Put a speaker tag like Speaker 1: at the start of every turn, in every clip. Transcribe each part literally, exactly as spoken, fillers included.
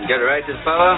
Speaker 1: Get it right, this power?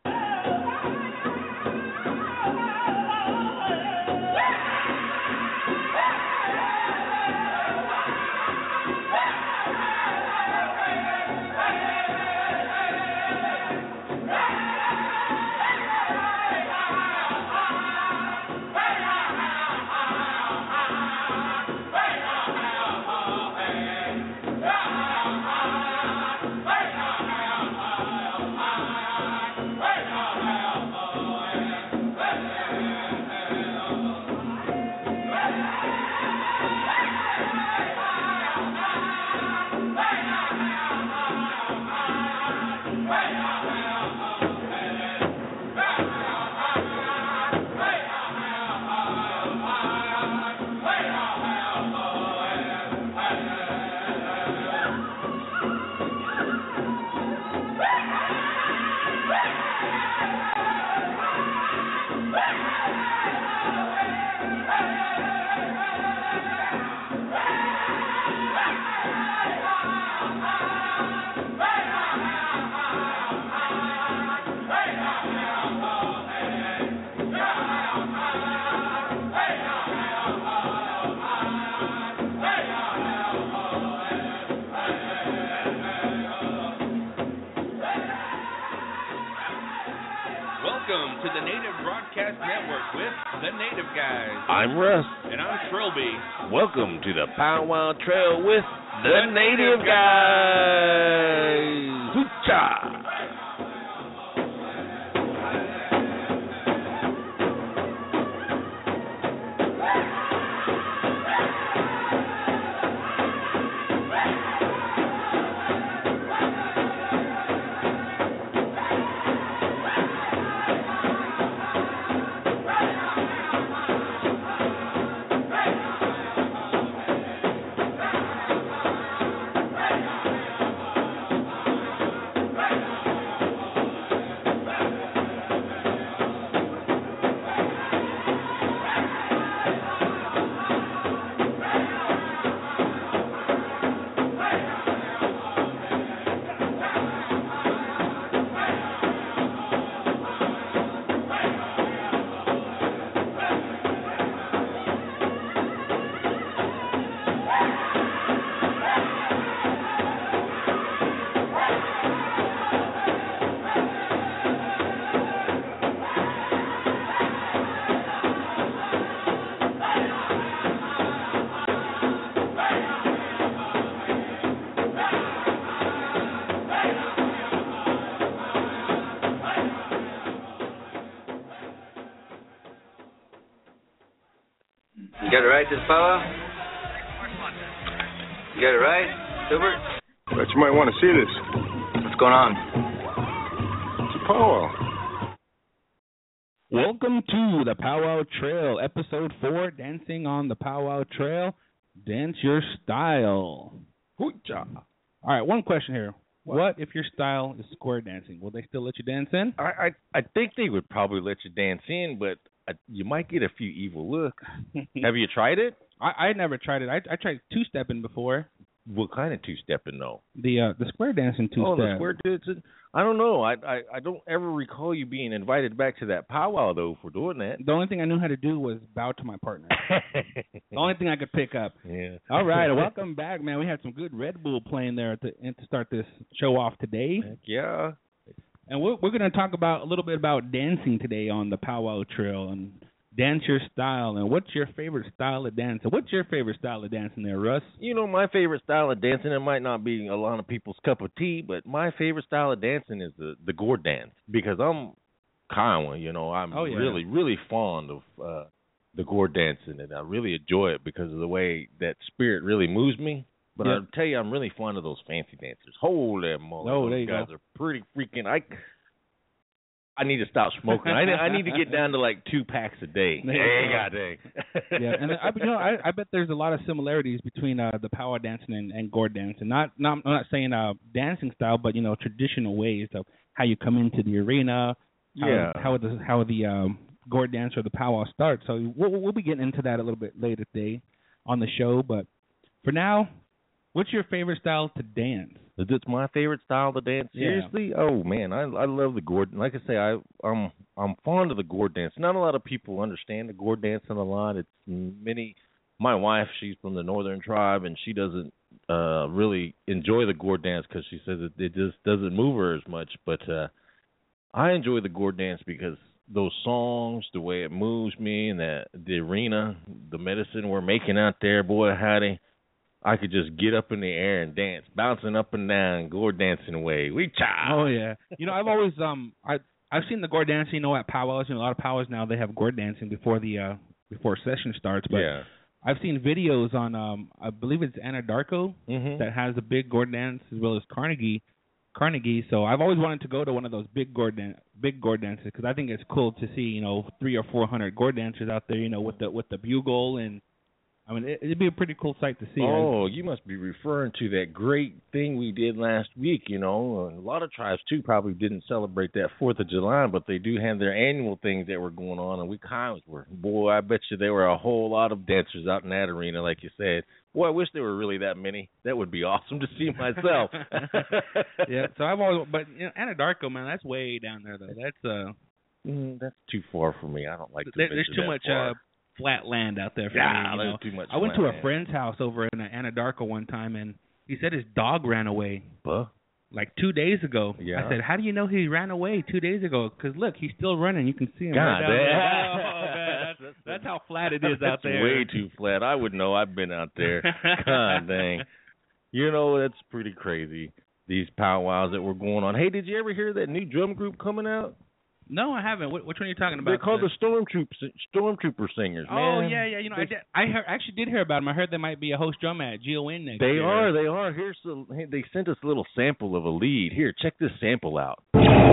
Speaker 2: Welcome to the Native Broadcast Network with The Native Guys.
Speaker 3: I'm Russ.
Speaker 2: And I'm Trilby.
Speaker 3: Welcome to the Powwow Trail with The, the Native, Native Guys. Hoocha!
Speaker 1: You got it right, this power? You got it right, Silbert?
Speaker 4: Bet you might want to see this.
Speaker 1: What's going on?
Speaker 4: It's a powwow.
Speaker 5: Welcome to the Powwow Trail, Episode four, Dancing on the Powwow Trail. Dance your style. Hoocha. All right, one question here. What? what if your style is square dancing? Will they still let you dance in?
Speaker 3: I I, I think they would probably let you dance in, but I, you might get a few evil looks. Have you tried it?
Speaker 5: I, I never tried it. I, I tried two-stepping before.
Speaker 3: What kind of two-stepping, though?
Speaker 5: The uh, the square dancing two-step.
Speaker 3: Oh, the square dancing? I don't know. I, I I don't ever recall you being invited back to that powwow, though, for doing that.
Speaker 5: The only thing I knew how to do was bow to my partner. The only thing I could pick up.
Speaker 3: Yeah.
Speaker 5: All right. Welcome back, man. We had some good Red Bull playing there to, to start this show off today.
Speaker 3: Heck yeah.
Speaker 5: And we're, we're going to talk about a little bit about dancing today on the Powwow Trail and dance your style. And what's your favorite style of dancing? What's your favorite style of dancing there, Russ?
Speaker 3: You know, my favorite style of dancing, it might not be a lot of people's cup of tea, but my favorite style of dancing is the, the gourd dance because I'm Kiowa, you know. I'm
Speaker 5: oh, yeah.
Speaker 3: really, really fond of uh, the gourd dancing, and I really enjoy it because of the way that spirit really moves me. But
Speaker 5: yeah.
Speaker 3: I'll tell you, I'm really fond of those fancy dancers. Holy moly,
Speaker 5: oh,
Speaker 3: those
Speaker 5: there you
Speaker 3: guys
Speaker 5: go.
Speaker 3: are pretty freaking... I, I need to stop smoking. I, I need to get down to like two packs a day. Hey, God dang.
Speaker 5: Yeah, and I, you know, I, I bet there's a lot of similarities between uh, the powwow dancing and, and gourd dancing. Not, not, I'm not saying uh, dancing style, but you know, traditional ways of how you come into the arena. How,
Speaker 3: yeah.
Speaker 5: How the how the um, gourd dance or the powwow starts. So we'll, we'll be getting into that a little bit later today on the show. But for now, What's your favorite style to dance?
Speaker 3: Is this my favorite style to dance?
Speaker 5: Yeah.
Speaker 3: Seriously? Oh man, I I love the gourd. Like I say, I I'm I'm fond of the gourd dance. Not a lot of people understand the gourd dancing a lot. It's many. My wife, she's from the Northern Tribe, and she doesn't uh really enjoy the gourd dance because she says it, it just doesn't move her as much. But uh I enjoy the gourd dance because those songs, the way it moves me, and the the arena, the medicine we're making out there, boy, howdy. I could just get up in the air and dance, bouncing up and down, gourd dancing away. We cha.
Speaker 5: Oh yeah. You know, I've always um I I've seen the gourd dancing, you know, at powwows. You know, a lot of powwows now they have gourd dancing before the uh before session starts. But
Speaker 3: yeah.
Speaker 5: I've seen videos on um I believe it's Anadarko
Speaker 3: Mm-hmm.
Speaker 5: that has a big gourd dance as well as Carnegie. Carnegie. So I've always wanted to go to one of those big gourd dan- big gourd dances because I think it's cool to see, you know, three or four hundred gourd dancers out there, you know, with the with the bugle. And I mean, it, it'd be a pretty cool sight to see.
Speaker 3: Oh, you must be referring to that great thing we did last week. You know, and a lot of tribes too probably didn't celebrate that Fourth of July, but they do have their annual things that were going on, and we kind of were. Boy, I bet you there were a whole lot of dancers out in that arena, like you said. Boy, I wish there were really that many. That would be awesome to see myself.
Speaker 5: Yeah. So I've always, but you know, Anadarko, man, that's way down there though. That's uh,
Speaker 3: mm, that's too far for me. I don't like to
Speaker 5: there, there's
Speaker 3: venture
Speaker 5: too
Speaker 3: that
Speaker 5: much
Speaker 3: far.
Speaker 5: uh. flat land out there for
Speaker 3: yeah,
Speaker 5: me. You know?
Speaker 3: there's too much.
Speaker 5: I went to a
Speaker 3: land.
Speaker 5: friend's house over in Anadarko one time, and he said his dog ran away
Speaker 3: Huh?
Speaker 5: like two days ago.
Speaker 3: Yeah.
Speaker 5: I said, "How do you know he ran away two days ago?" Because look, he's still running. You can see him.
Speaker 3: God,
Speaker 5: right down
Speaker 3: that-
Speaker 5: there. Oh, man, that's, that's how flat it is out
Speaker 3: That's
Speaker 5: there.
Speaker 3: way too flat. I would know. I've been out there. God dang. You know, that's pretty crazy. These powwows that were going on. Hey, did you ever hear that new drum group coming out?
Speaker 5: No, I haven't. What, which one are you talking about?
Speaker 3: They're called the Stormtroop Stormtrooper Singers,
Speaker 5: Oh
Speaker 3: man.
Speaker 5: yeah, yeah. You know,
Speaker 3: They,
Speaker 5: I, did, I heard, actually did hear about them. I heard they might be a host drum at G O N next
Speaker 3: they
Speaker 5: year.
Speaker 3: are. They are. Here's the. Hey, they sent us a little sample of a lead. Here, check this sample out.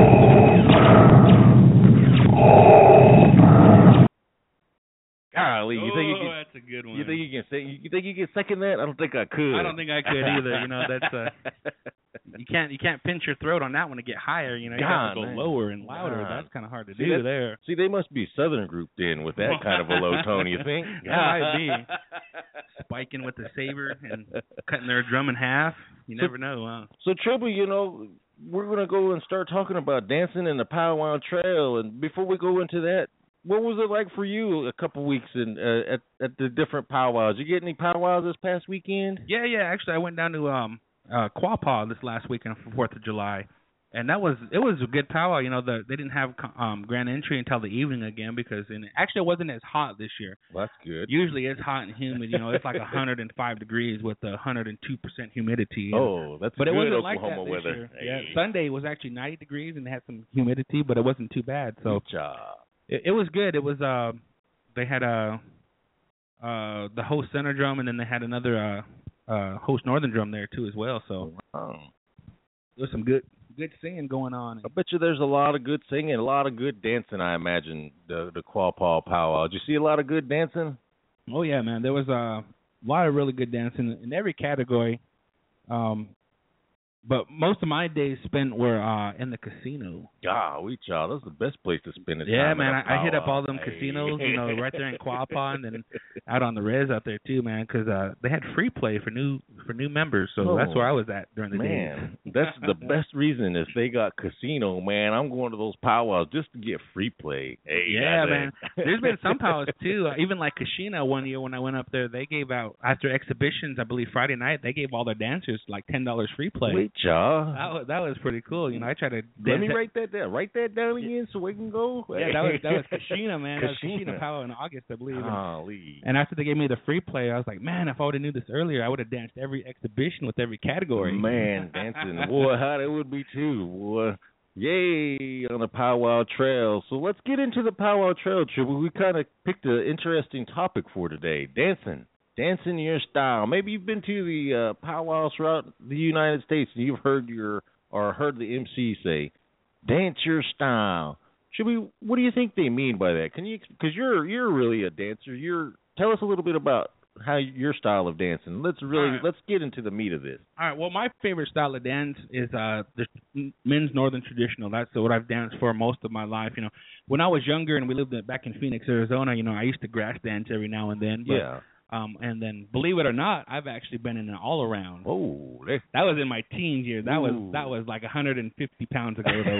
Speaker 3: Golly, you think you
Speaker 5: Oh,
Speaker 3: can?
Speaker 5: that's a good one.
Speaker 3: You think you can say? You think you can second that? I don't think I could.
Speaker 5: I don't think I could either. You know, that's uh, you can't you can't pinch your throat on that one to get higher. You know, you
Speaker 3: God,
Speaker 5: have to go
Speaker 3: man.
Speaker 5: lower and louder.
Speaker 3: God.
Speaker 5: That's kind of hard to
Speaker 3: See,
Speaker 5: do
Speaker 3: that's-
Speaker 5: there.
Speaker 3: See, they must be Southern grouped in with that kind of a low tone. You think?
Speaker 5: That might be. Spiking with the saber and cutting their drum in half. You
Speaker 3: So-
Speaker 5: never know, huh?
Speaker 3: So, Triple, you know, we're going to go and start talking about dancing in the Powwow Trail. And before we go into that, what was it like for you a couple weeks in uh, at at the different powwows? You get any powwows this past weekend?
Speaker 5: Yeah, yeah. Actually, I went down to um uh Quapaw this last weekend for Fourth of July, and that was it was a good powwow. You know, the they didn't have um grand entry until the evening again because in, actually it wasn't as hot this year.
Speaker 3: Well, that's good.
Speaker 5: Usually it's hot and humid. You know, it's like one hundred five degrees with one hundred two percent humidity.
Speaker 3: Oh, that's
Speaker 5: But
Speaker 3: good
Speaker 5: it wasn't
Speaker 3: Oklahoma
Speaker 5: like that this
Speaker 3: weather.
Speaker 5: year.
Speaker 3: Hey.
Speaker 5: Yeah, Sunday was actually ninety degrees and they had some humidity, but it wasn't too bad. So
Speaker 3: Good job.
Speaker 5: it, it was good. It was uh, they had a uh the host center drum and then they had another uh uh host northern drum there too as well. So
Speaker 3: Wow.
Speaker 5: there was some good good singing going on.
Speaker 3: I bet you there's a lot of good singing, a lot of good dancing. I imagine the the Quapaw powwow. Did you see a lot of good dancing?
Speaker 5: Oh yeah, man. There was a lot of really good dancing in every category. Um, but most of my days spent were uh in the casino.
Speaker 3: Golly, child, that's the best place to spend the
Speaker 5: Yeah,
Speaker 3: time.
Speaker 5: man.
Speaker 3: at a
Speaker 5: I, I hit up
Speaker 3: powwow.
Speaker 5: all them
Speaker 3: Hey.
Speaker 5: casinos, you know, right there in Quapaw and then out on the res out there too, man, because uh, they had free play for new for new members. So
Speaker 3: Oh,
Speaker 5: that's where I was at during the day.
Speaker 3: Man, that's the best reason is they got casino, man. I'm going to those powwows just to get free play. Hey,
Speaker 5: Yeah,
Speaker 3: goddamn.
Speaker 5: man. There's been some powwows too. Uh, even like Kashina one year when I went up there, they gave out after exhibitions. I believe Friday night they gave all their dancers like ten dollars free play.
Speaker 3: Wait, child.
Speaker 5: That was, that was pretty cool. You know, I tried to
Speaker 3: Let
Speaker 5: dance
Speaker 3: me
Speaker 5: that-
Speaker 3: write that down. Write that down again so we can go.
Speaker 5: Yeah, that was that was Kashina, man. That was
Speaker 3: Kashina.
Speaker 5: Kashina powwow in August, I believe. And,
Speaker 3: Golly.
Speaker 5: and after they gave me the free play, I was like, man, if I would have knew this earlier, I would have danced every exhibition with every category.
Speaker 3: Man, dancing. Boy, how that would be too. Boy. Yay, on the Powwow Trail. So let's get into the Powwow Trail, Triple. We kind of picked an interesting topic for today. Dancing. Dancing your style. Maybe you've been to the uh, powwows throughout the United States and you've heard your or heard the M C say, dance your style. Should we, what do you think they mean by that? Can you, because you're you're really a dancer. You're tell us a little bit about how your style of dancing. Let's really
Speaker 5: right.
Speaker 3: let's get into the meat of this.
Speaker 5: All right. Well, my favorite style of dance is uh, the men's northern traditional. That's what I've danced for most of my life. You know, when I was younger and we lived in, back in Phoenix, Arizona, you know, I used to grass dance every now and then. But
Speaker 3: Yeah.
Speaker 5: Um, and then, believe it or not, I've actually been in an all-around.
Speaker 3: Oh, they-
Speaker 5: That was in my teens years. That
Speaker 3: Ooh.
Speaker 5: was that was like one hundred fifty pounds ago, though.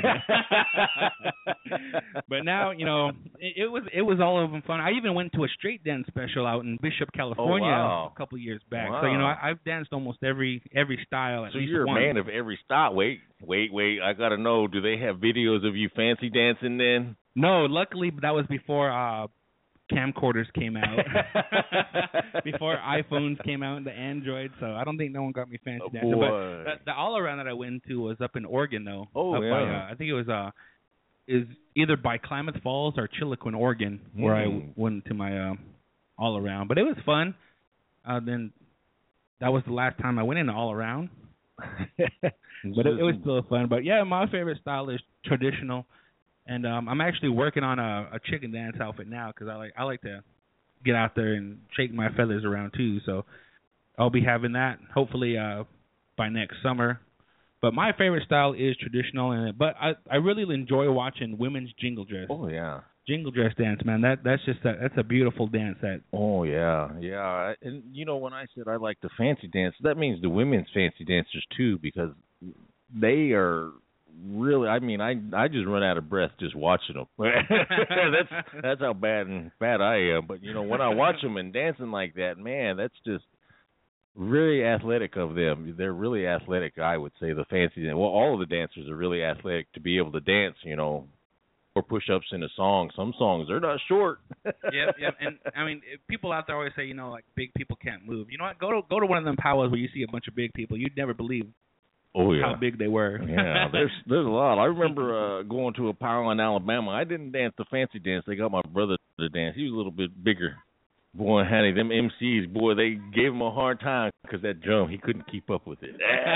Speaker 5: But now, you know, it, it was it was all of them fun. I even went to a straight dance special out in Bishop, California,
Speaker 3: Oh, wow.
Speaker 5: a couple years back.
Speaker 3: Wow.
Speaker 5: So you know, I, I've danced almost every every style. At
Speaker 3: So
Speaker 5: least
Speaker 3: you're
Speaker 5: once.
Speaker 3: a man of every style. Wait, wait, wait. I got to know, do they have videos of you fancy dancing then?
Speaker 5: No, luckily that was before uh, camcorders came out, before iPhones came out and the Android. So I don't think no one got me fancy
Speaker 3: Oh,
Speaker 5: dancing.
Speaker 3: boy.
Speaker 5: But the, the all around that I went to was up in Oregon, though.
Speaker 3: Oh,
Speaker 5: up
Speaker 3: yeah.
Speaker 5: By, uh, I think it was uh, is either by Klamath Falls or Chiloquin, Oregon, where I w-
Speaker 3: Mm.
Speaker 5: went to my uh, all around. But it was fun. Uh, then that was the last time I went in all around. But it, it was still fun. But yeah, my favorite style is traditional. And um, I'm actually working on a, a chicken dance outfit now because I like I like to get out there and shake my feathers around too. So I'll be having that hopefully uh, by next summer. But my favorite style is traditional, and but I I really enjoy watching women's jingle dress.
Speaker 3: Oh, yeah.
Speaker 5: Jingle dress dance, man. That that's just a, that's a beautiful dance. That
Speaker 3: Oh, yeah, yeah. And, you know, when I said I like the fancy dance, that means the women's fancy dancers, too, because they are really, I mean, I I just run out of breath just watching them. that's that's how bad and bad I am. But, you know, when I watch them and dancing like that, man, that's just really athletic of them. They're really athletic, I would say, the fancy dance. Well, all of the dancers are really athletic to be able to dance, you know, or push-ups in a song. Some songs, they're not short.
Speaker 5: yep, yep. And I mean, if people out there always say, you know, like big people can't move. You know what? Go to go to one of them powwows where you see a bunch of big people. You'd never believe
Speaker 3: Oh, yeah.
Speaker 5: how big they were.
Speaker 3: Yeah, there's there's a lot. I remember uh, going to a powwow in Alabama. I didn't dance the fancy dance. They got my brother to dance. He was a little bit bigger. Boy, honey, them M Cs, boy, they gave him a hard time because that drum, he couldn't keep up with it.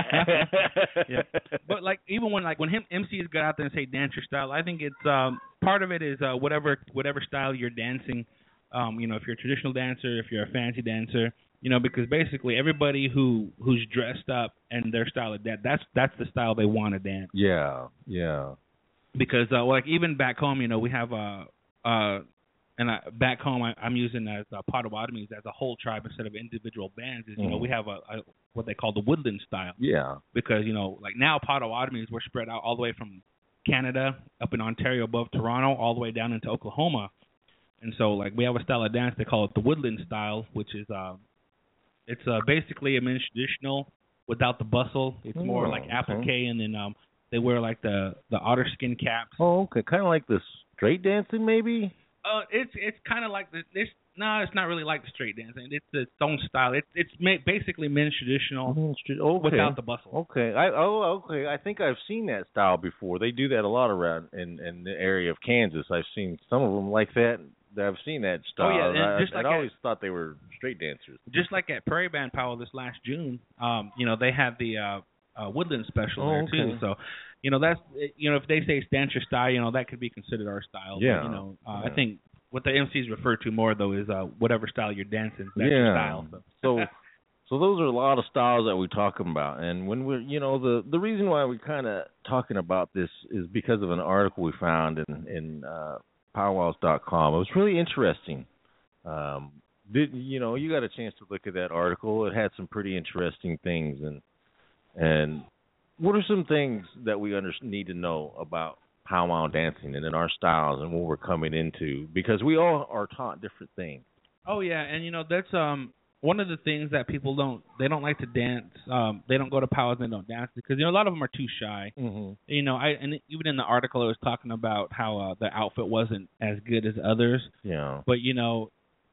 Speaker 5: Yeah. But like even when like when him M Cs got out there and say dance your style, I think it's um part of it is uh, whatever whatever style you're dancing. Um, you know, if you're a traditional dancer, if you're a fancy dancer, you know, because basically everybody who who's dressed up and their style of dance, that's that's the style they want to dance.
Speaker 3: Yeah, yeah.
Speaker 5: Because uh, like even back home, you know, we have uh uh and I, back home I, I'm using as uh, Potawatomis as a whole tribe instead of individual bands. Is you know
Speaker 3: Mhm.
Speaker 5: we have a, a what they call the woodland style.
Speaker 3: Yeah.
Speaker 5: Because you know like now Potawatomis we're spread out all the way from Canada up in Ontario above Toronto all the way down into Oklahoma, and so like we have a style of dance they call it the woodland style, which is uh it's uh, basically a men's traditional without the bustle. It's more
Speaker 3: Oh,
Speaker 5: like
Speaker 3: okay.
Speaker 5: applique, and then um they wear like the the otter skin caps.
Speaker 3: Oh, okay. Kind of like the straight dancing, maybe?
Speaker 5: Uh, it's it's kind of like the this. No, it's not really like the straight dancing. It's its own style. It's it's ma- basically men's traditional
Speaker 3: Mhm, straight- okay.
Speaker 5: without the bustle.
Speaker 3: Okay. I oh okay. I think I've seen that style before. They do that a lot around in in the area of Kansas. I've seen some of them like that. I've seen that style.
Speaker 5: Oh, yeah, and
Speaker 3: I,
Speaker 5: just like
Speaker 3: I
Speaker 5: at-
Speaker 3: always thought they were straight dancers.
Speaker 5: Just like at Prairie Band Powwow this last June, um, you know they had the uh, uh, Woodland special
Speaker 3: Oh,
Speaker 5: there
Speaker 3: okay.
Speaker 5: too. So, you know that's you know if they say it's dance your style, you know that could be considered our style. But,
Speaker 3: Yeah.
Speaker 5: you know, uh,
Speaker 3: Yeah.
Speaker 5: I think what the M Cs refer to more though is uh, whatever style you're dancing. That's your
Speaker 3: Yeah.
Speaker 5: style. So.
Speaker 3: So, so those are a lot of styles that we're talking about. And when we're, you know, the the reason why we're kind of talking about this is because of an article we found in in uh, powwows dot com. It was really interesting. Um, did you know you got a chance to look at that article? It had some pretty interesting things. And and what are some things that we under, need to know about powwow dancing and in our styles and what we're coming into? Because we all are taught different things.
Speaker 5: Oh yeah, and you know that's um one of the things that people don't they don't like to dance. Um, they don't go to powwows and they don't dance because you know a lot of them are too shy.
Speaker 3: Mm-hmm.
Speaker 5: You know, I and even in the article it was talking about how uh, the outfit wasn't as good as others.
Speaker 3: Yeah.
Speaker 5: But you know,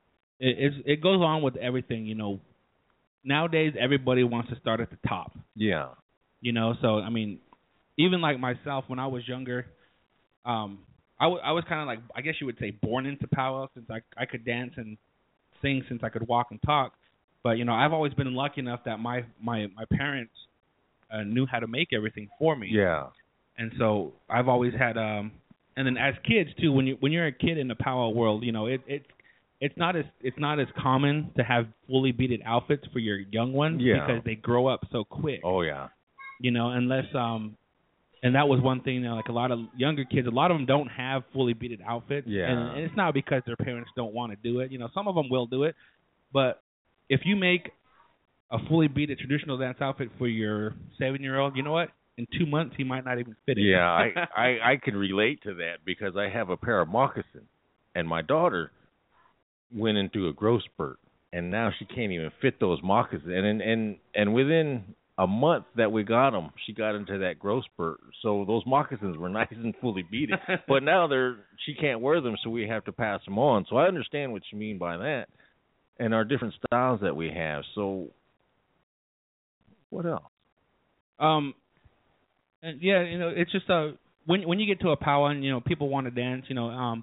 Speaker 5: it it's, it goes on with everything. You know, nowadays everybody wants to start at the top.
Speaker 3: Yeah.
Speaker 5: You know, so I mean, even like myself when I was younger, um, I, w- I was kind of like I guess you would say born into powwow since I I could dance and sing since I could walk and talk. But you know, I've always been lucky enough that my my my parents uh, knew how to make everything for me.
Speaker 3: Yeah.
Speaker 5: And so I've always had um and then as kids too, when you when you're a kid in the powwow world, you know, it it it's not as it's not as common to have fully beaded outfits for your young ones
Speaker 3: Yeah.
Speaker 5: because they grow up so quick.
Speaker 3: Oh yeah.
Speaker 5: You know, unless um and that was one thing, you know, like a lot of younger kids, a lot of them don't have fully beaded outfits.
Speaker 3: Yeah.
Speaker 5: And, and it's not because their parents don't want to do it. You know, some of them will do it, but if you make a fully beaded traditional dance outfit for your seven-year-old, you know what? In two months, he might not even fit it.
Speaker 3: Yeah, I, I I can relate to that because I have a pair of moccasins, and my daughter went into a growth spurt, and now she can't even fit those moccasins. And and and, and within a month that we got them, she got into that growth spurt. So those moccasins were nice and fully beaded, but now they're she can't wear them, so we have to pass them on. So I understand what you mean by that, and our different styles that we have. So what else?
Speaker 5: Um. And yeah, you know, it's just uh when when you get to a powwow and you know people want to dance, you know, um,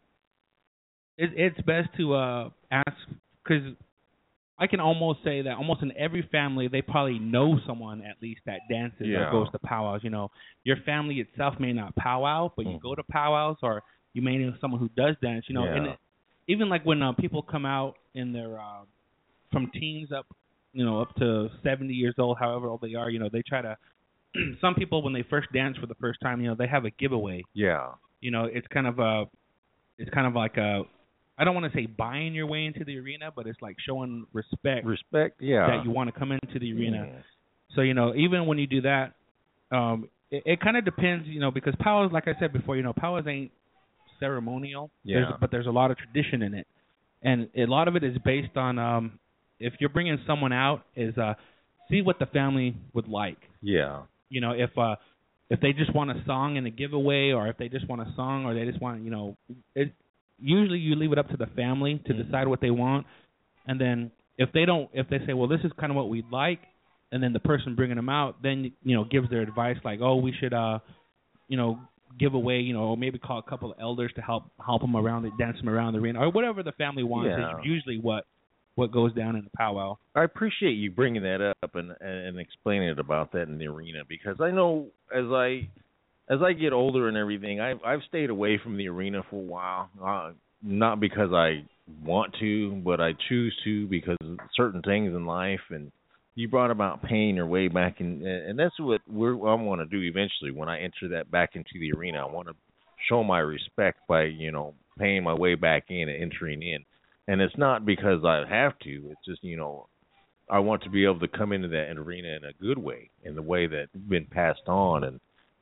Speaker 5: it, it's best to uh ask because I can almost say that almost in every family they probably know someone at least that dances
Speaker 3: Yeah.
Speaker 5: or goes to powwows. You know, your family itself may not powwow, but you
Speaker 3: Mm.
Speaker 5: go to powwows, or you may know someone who does dance. You know,
Speaker 3: Yeah.
Speaker 5: and it, even like when uh, people come out in their uh, from teens up, you know, up to seventy years old, however old they are, you know, they try to. Some people, when they first dance for the first time, you know, they have a giveaway.
Speaker 3: Yeah.
Speaker 5: You know, it's kind of a, it's kind of like a, I don't want to say buying your way into the arena, but it's like showing respect,
Speaker 3: Respect, yeah.
Speaker 5: that you want to come into the arena.
Speaker 3: Mm.
Speaker 5: So, you know, even when you do that, um, it, it kind of depends, you know, because powwows, like I said before, you know, powwows ain't ceremonial,
Speaker 3: Yeah.
Speaker 5: there's, but there's a lot of tradition in it. And a lot of it is based on, um, if you're bringing someone out, is uh, see what the family would like.
Speaker 3: Yeah.
Speaker 5: You know, if uh, if they just want a song and a giveaway, or if they just want a song, or they just want, you know, it. Usually you leave it up to the family to
Speaker 3: Mm-hmm.
Speaker 5: decide what they want, and then if they don't, if they say, well, this is kind of what we'd like, and then the person bringing them out, then you know gives their advice like, oh, we should, uh, you know, give away, you know, or maybe call a couple of elders to help help them around, the, dance them around the arena, or whatever the family wants.
Speaker 3: Yeah.
Speaker 5: Is usually what what goes down in the powwow.
Speaker 3: I appreciate you bringing that up and and explaining it about that in the arena, because I know as I as I get older and everything, I've I've stayed away from the arena for a while. Uh, not because I want to, but I choose to because of certain things in life. And you brought about paying your way back in, and that's what we're I want to do eventually when I enter that back into the arena. I want to show my respect by you know paying my way back in and entering in. And it's not because I have to. It's just, you know, I want to be able to come into that arena in a good way, in the way that's been passed on. And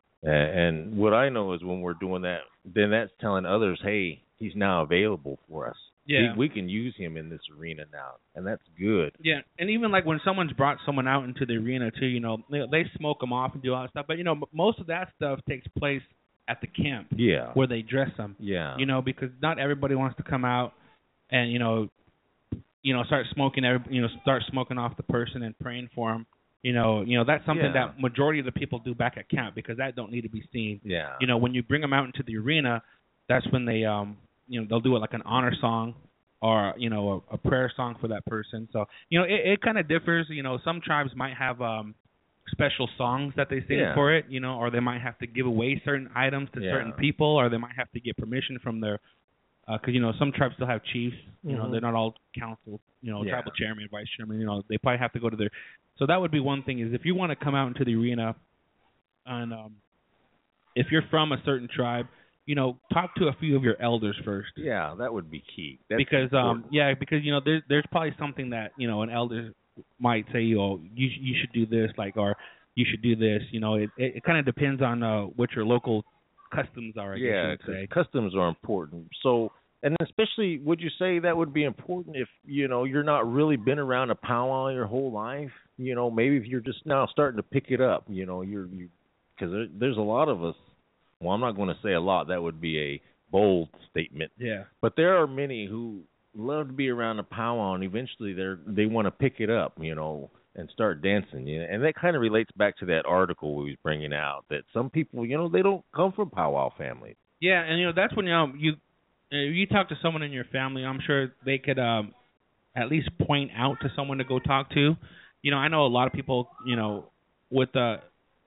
Speaker 3: and what I know is when we're doing that, then that's telling others, hey, he's now available for us.
Speaker 5: Yeah.
Speaker 3: We, we can use him in this arena now, and that's good.
Speaker 5: Yeah, and even like when someone's brought someone out into the arena too, you know, they, they smoke them off and do all that stuff. But you know, m- most of that stuff takes place at the camp
Speaker 3: Yeah.
Speaker 5: where they dress them.
Speaker 3: Yeah.
Speaker 5: You know, because not everybody wants to come out and you know, you know, start smoking every, you know, start smoking off the person and praying for them. You know, you know that's something
Speaker 3: Yeah.
Speaker 5: that majority of the people do back at camp because that don't need to be seen.
Speaker 3: Yeah.
Speaker 5: You know, when you bring them out into the arena, that's when they, um, you know, they'll do it like an honor song or you know a, a prayer song for that person. So you know, it, it kind of differs. You know, some tribes might have um, special songs that they sing
Speaker 3: Yeah.
Speaker 5: for it. You know, or they might have to give away certain items to
Speaker 3: Yeah.
Speaker 5: certain people, or they might have to get permission from their. Because, uh, you know, some tribes still have chiefs. You know,
Speaker 3: Mhm.
Speaker 5: they're not all council, you know,
Speaker 3: Yeah.
Speaker 5: tribal chairman, vice chairman. You know, they probably have to go to their. So that would be one thing is if you want to come out into the arena and um, if you're from a certain tribe, you know, talk to a few of your elders first.
Speaker 3: Yeah, that would be key. That's
Speaker 5: because, um,
Speaker 3: important.
Speaker 5: yeah, because, you know, there's, there's probably something that, you know, an elder might say, oh, you, you should do this, like, or you should do this. You know, it, it, it kind of depends on uh, what your local customs are, I guess
Speaker 3: Yeah,
Speaker 5: you would
Speaker 3: 'cause
Speaker 5: say.
Speaker 3: customs are important. So, and especially, would you say that would be important if you know you're not really been around a powwow your whole life? You know, maybe if you're just now starting to pick it up. You know, you're you because there, there's a lot of us. Well, I'm not going to say a lot. That would be a bold statement.
Speaker 5: Yeah.
Speaker 3: But there are many who love to be around a powwow, and eventually they're they want to pick it up. You know. And start dancing, you know, and that kind of relates back to that article we was bringing out. That some people, you know, they don't come from powwow families.
Speaker 5: Yeah, and you know that's when you know, you if you talk to someone in your family, I'm sure they could um, at least point out to someone to go talk to. You know, I know a lot of people, you know, with the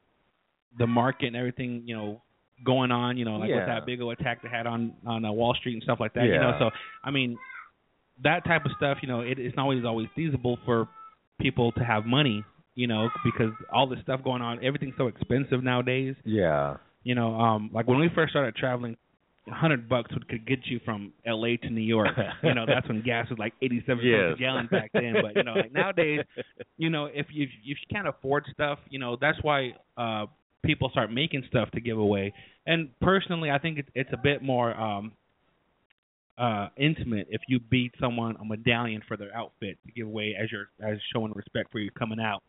Speaker 5: the market and everything, you know, going on, you know, like with
Speaker 3: Yeah.
Speaker 5: that big old attack they had on on uh, Wall Street and stuff like that. You
Speaker 3: Yeah.
Speaker 5: know, so I mean, that type of stuff, you know, it, it's not always always feasible for people to have money, you know, because all this stuff going on, everything's so expensive nowadays.
Speaker 3: Yeah.
Speaker 5: You know, um, like when we first started traveling a hundred bucks would could get you from L A to New York. You know, that's when gas was like eighty-seven
Speaker 3: Yes.
Speaker 5: cents a gallon back then. But you know, like nowadays, you know, if you if you can't afford stuff, you know, that's why uh, people start making stuff to give away. And personally, I think it's it's a bit more um, uh, intimate if you beat someone a medallion for their outfit to give away as you're as showing respect for you coming out.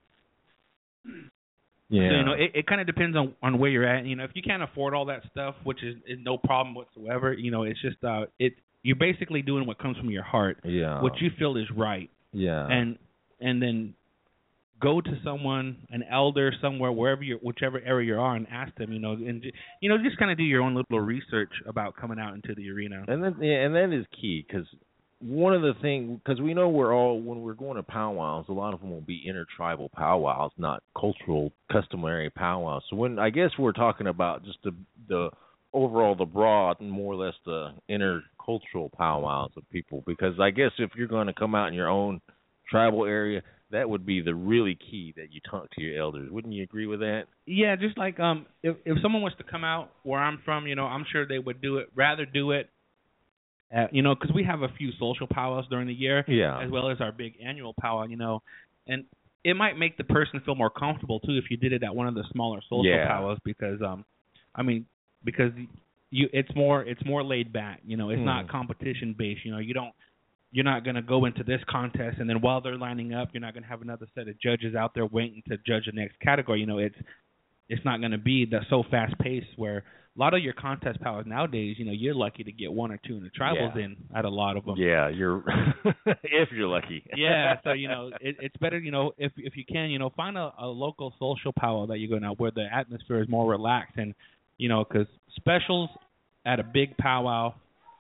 Speaker 3: Yeah.
Speaker 5: So, you know, it, it kind of depends on, on where you're at. You know, if you can't afford all that stuff, which is, is no problem whatsoever, you know, it's just uh, it you're basically doing what comes from your heart,
Speaker 3: Yeah.
Speaker 5: what you feel is right,
Speaker 3: Yeah.
Speaker 5: and and then go to someone, an elder somewhere, wherever you, whichever area you are, and ask them. You know, and ju- you know, just kind of do your own little research about coming out into the arena.
Speaker 3: And then, yeah, and that is key because one of the things, because we know we're all, when we're going to powwows, a lot of them will be intertribal powwows, not cultural, customary powwows. So when, I guess we're talking about just the, the overall, the broad, and more or less the intercultural powwows of people, because I guess if you're going to come out in your own tribal area, that would be the really key, that you talk to your elders. Wouldn't you agree with that?
Speaker 5: Yeah, just like um, if if someone was to come out where I'm from, you know, I'm sure they would do it, rather do it. Uh, you know, because we have a few social powwows during the year,
Speaker 3: Yeah.
Speaker 5: as well as our big annual powwow, you know, and it might make the person feel more comfortable too if you did it at one of the smaller social
Speaker 3: Yeah.
Speaker 5: powwows, because um, I mean, because you it's more it's more laid back, you know, it's
Speaker 3: Hmm.
Speaker 5: not competition based, you know, you don't you're not going to go into this contest and then while they're lining up, you're not going to have another set of judges out there waiting to judge the next category, you know, it's it's not going to be that so fast paced where a lot of your contest powers nowadays, you know, you're lucky to get one or two in the tribals
Speaker 3: Yeah.
Speaker 5: in at a lot of them.
Speaker 3: Yeah, you're if you're lucky.
Speaker 5: Yeah, so you know, it, it's better, you know, if if you can, you know, find a, a local social powwow that you're going to where the atmosphere is more relaxed, and you know, because specials at a big powwow,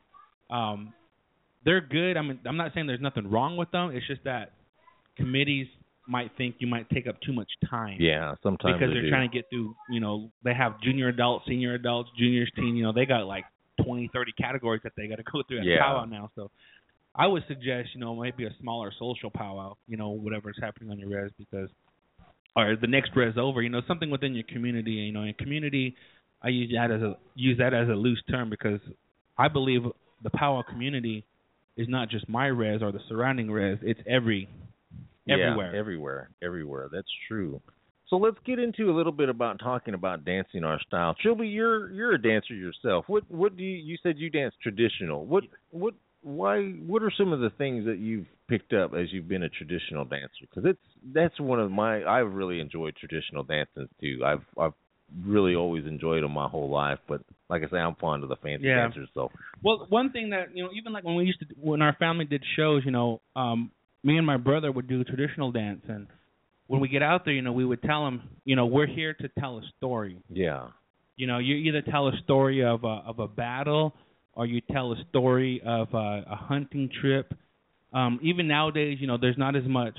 Speaker 5: um, they're good. I mean, I'm not saying there's nothing wrong with them. It's just that committees might think you might take up too much time.
Speaker 3: Yeah, sometimes
Speaker 5: Because
Speaker 3: they
Speaker 5: they're
Speaker 3: do.
Speaker 5: trying to get through, you know, they have junior adults, senior adults, juniors, teen, you know, they got like twenty, thirty categories that they got to go through at
Speaker 3: Yeah.
Speaker 5: powwow now. So I would suggest, you know, maybe a smaller social powwow, you know, whatever's happening on your res, because, or the next res over, you know, something within your community, you know, in community, I use that as a, use that as a loose term because I believe the powwow community is not just my res or the surrounding res, it's every, everywhere.
Speaker 3: Yeah, everywhere, everywhere. That's true. So let's get into a little bit about talking about dancing our style. Trilby, you're you're a dancer yourself. What what do you you said you dance traditional? What what why what are some of the things that you've picked up as you've been a traditional dancer? Because it's that's one of my I've really enjoyed traditional dances too. I've I've really always enjoyed them my whole life, but like I say, I'm fond of the fancy
Speaker 5: Yeah.
Speaker 3: dancers. So
Speaker 5: Well, one thing that, you know, even like when we used to, when our family did shows, you know, um, me and my brother would do traditional dance, and when we get out there, you know, we would tell them, you know, we're here to tell a story.
Speaker 3: yeah,
Speaker 5: You know, you either tell a story of a, of a battle, or you tell a story of a, a hunting trip. Um, even nowadays, you know, there's not as much,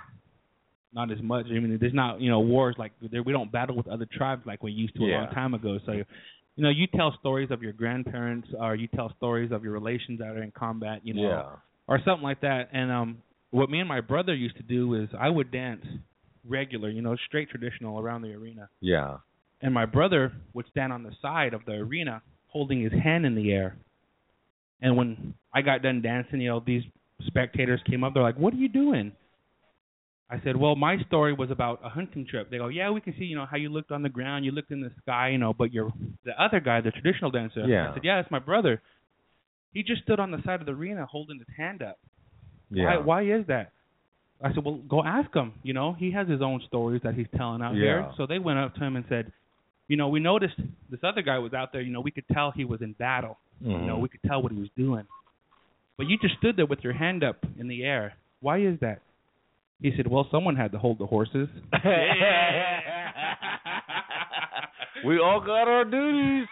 Speaker 5: not as much. I mean, there's not, you know, wars like there, we don't battle with other tribes like we used to a
Speaker 3: Yeah.
Speaker 5: long time ago. So, you know, you tell stories of your grandparents, or you tell stories of your relations that are in combat, you know,
Speaker 3: yeah,
Speaker 5: or something like that. And um, what me and my brother used to do is I would dance regular, you know, straight traditional around the arena.
Speaker 3: yeah.
Speaker 5: And my brother would stand on the side of the arena holding his hand in the air. And when I got done dancing, you know, these spectators came up. They're like, "What are you doing?" I said, "Well, my story was about a hunting trip." They go, "Yeah, we can see, you know, how you looked on the ground, you looked in the sky, you know, but you're the other guy, the traditional dancer."
Speaker 3: Yeah.
Speaker 5: I said, "Yeah, it's my brother. He just stood on the side of the arena holding his hand up.
Speaker 3: Yeah.
Speaker 5: Why, why is that?" I said, "Well, go ask him. You know, he has his own stories that he's telling out here."
Speaker 3: Yeah.
Speaker 5: So they went up to him and said, "You know, we noticed this other guy was out there. You know, we could tell he was in battle. You know,
Speaker 3: Mhm.
Speaker 5: we could tell what he was doing. But you just stood there with your hand up in the air. Why is that?" He said, "Well, someone had to hold the horses."
Speaker 3: We all got our duties.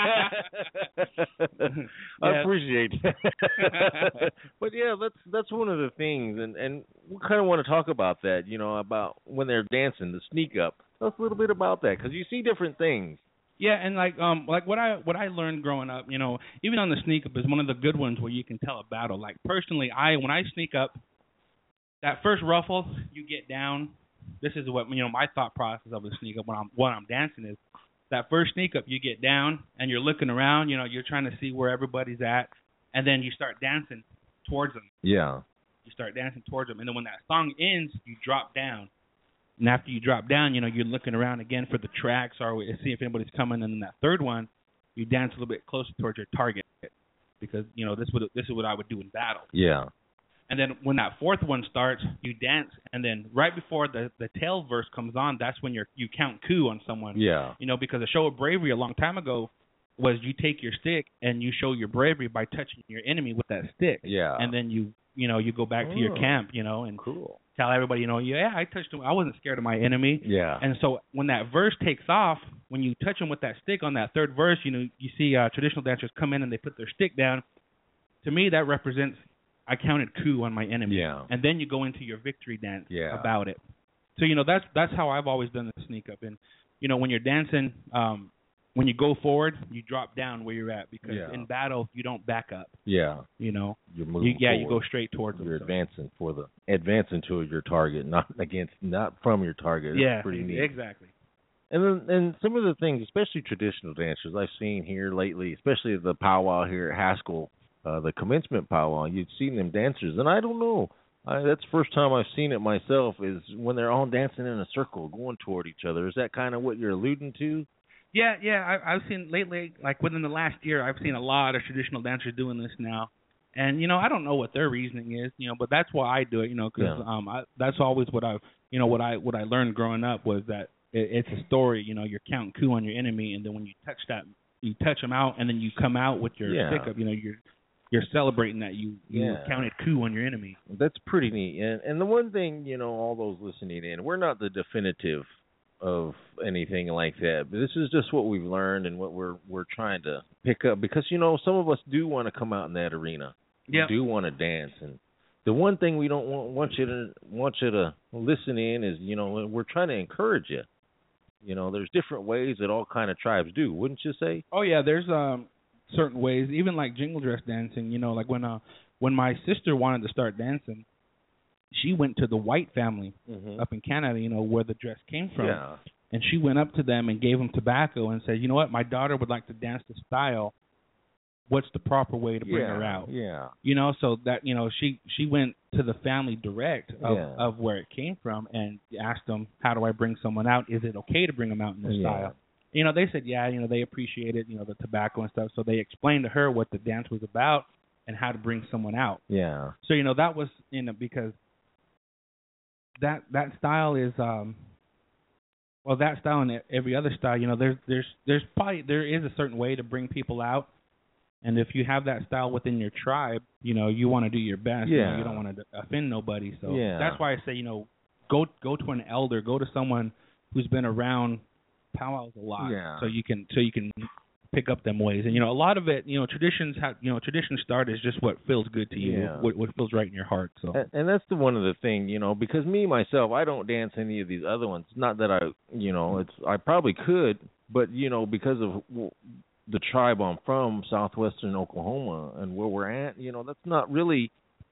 Speaker 3: I
Speaker 5: Yeah.
Speaker 3: appreciate that. But yeah, that's that's one of the things, and and we kind of want to talk about that. You know, about when they're dancing, the sneak up. Tell us a little bit about that, because you see different things.
Speaker 5: Yeah, and like um like what I what I learned growing up, you know, even on the sneak up is one of the good ones where you can tell a battle. Like personally, I when I sneak up, that first ruffle, you get down. This is what, you know, my thought process of a sneak up when I'm when I'm dancing is, that first sneak up, you get down and you're looking around. You know, you're trying to see where everybody's at, and then you start dancing towards them.
Speaker 3: Yeah.
Speaker 5: You start dancing towards them, and then when that song ends, you drop down. And after you drop down, you know, you're looking around again for the tracks or see if anybody's coming. And then that third one, you dance a little bit closer towards your target because, you know, this would this is what I would do in battle.
Speaker 3: Yeah.
Speaker 5: And then when that fourth one starts, you dance, and then right before the, the tail verse comes on, that's when you're you count coup on someone.
Speaker 3: Yeah.
Speaker 5: You know, because a show of bravery a long time ago was you take your stick and you show your bravery by touching your enemy with that stick.
Speaker 3: Yeah.
Speaker 5: And then you, you know, you go back
Speaker 3: oh.
Speaker 5: to your camp, you know, and
Speaker 3: cool.
Speaker 5: tell everybody, you know, yeah, I touched him. I wasn't scared of my enemy.
Speaker 3: Yeah.
Speaker 5: And so when that verse takes off, when you touch them with that stick on that third verse, you know, you see uh, traditional dancers come in and they put their stick down. To me, that represents I counted coup on my enemy.
Speaker 3: Yeah.
Speaker 5: And then you go into your victory dance
Speaker 3: yeah.
Speaker 5: about it. So, you know, that's that's how I've always done the sneak up. And, you know, when you're dancing, um, when you go forward, you drop down where you're at because
Speaker 3: yeah.
Speaker 5: in battle, you don't back up.
Speaker 3: Yeah.
Speaker 5: You know,
Speaker 3: you're moving
Speaker 5: you, yeah,
Speaker 3: forward.
Speaker 5: you go straight towards them.
Speaker 3: You're
Speaker 5: so.
Speaker 3: advancing for the advancing to your target, not against, not from your target. That's
Speaker 5: yeah,
Speaker 3: pretty neat.
Speaker 5: exactly.
Speaker 3: And then, and some of the things, especially traditional dancers I've seen here lately, especially the powwow here at Haskell, uh, the commencement powwow, you've seen them dancers, and I don't know. I, that's the first time I've seen it myself. Is when they're all dancing in a circle, going toward each other. Is that kind of what you're alluding to?
Speaker 5: Yeah, yeah, I, I've seen lately, like within the last year, I've seen a lot of traditional dancers doing this now, and you know, I don't know what their reasoning is, you know, but that's why I do it, you know, because yeah. um, I, that's always what I, you know, what I what I learned growing up was that it, it's a story, you know, you're counting coup on your enemy, and then when you touch that, you touch them out, and then you come out with your
Speaker 3: yeah.
Speaker 5: stick up, you know, you're you're celebrating that you, you
Speaker 3: yeah.
Speaker 5: counted coup on your enemy.
Speaker 3: That's pretty neat, and and the one thing, you know, all those listening in, we're not the definitive of anything like that, but this is just what we've learned and what we're we're trying to pick up, because you know some of us do want to come out in that arena,
Speaker 5: yep.
Speaker 3: we do want to dance, and the one thing we don't want, want you to want you to listen in is, you know, we're trying to encourage you. You know, there's different ways that all kind of tribes do, wouldn't you say?
Speaker 5: Oh yeah, there's um certain ways, even like jingle dress dancing. You know, like when uh when my sister wanted to start dancing, she went to the White family
Speaker 3: mm-hmm.
Speaker 5: up in Canada, you know, where the dress came from.
Speaker 3: Yeah.
Speaker 5: And she went up to them and gave them tobacco and said, you know what, my daughter would like to dance the style. What's the proper way to bring
Speaker 3: yeah,
Speaker 5: her out?
Speaker 3: Yeah.
Speaker 5: You know, so that, you know, she, she went to the family direct of,
Speaker 3: yeah.
Speaker 5: of where it came from and asked them, how do I bring someone out? Is it okay to bring them out in this
Speaker 3: yeah.
Speaker 5: style? You know, they said, yeah, you know, they appreciated, you know, the tobacco and stuff. So they explained to her what the dance was about and how to bring someone out.
Speaker 3: Yeah.
Speaker 5: So, you know, that was, you know, because that that style is um well that style and every other style, you know, there's there's there's probably there is a certain way to bring people out, and if you have that style within your tribe, you know, you want to do your best.
Speaker 3: Yeah.
Speaker 5: You know, you don't want to offend nobody. So
Speaker 3: yeah.
Speaker 5: that's why I say, you know, go go to an elder, go to someone who's been around powwows a lot,
Speaker 3: yeah.
Speaker 5: so you can so you can pick up them ways. And you know, a lot of it, you know, traditions have, you know, traditions start as just what feels good to you,
Speaker 3: yeah.
Speaker 5: what, what feels right in your heart. So
Speaker 3: and, and that's the one of the thing, you know, because me myself, I don't dance any of these other ones. Not that I, you know, it's I probably could, but you know, because of the tribe I'm from, southwestern Oklahoma, and where we're at, you know, that's not really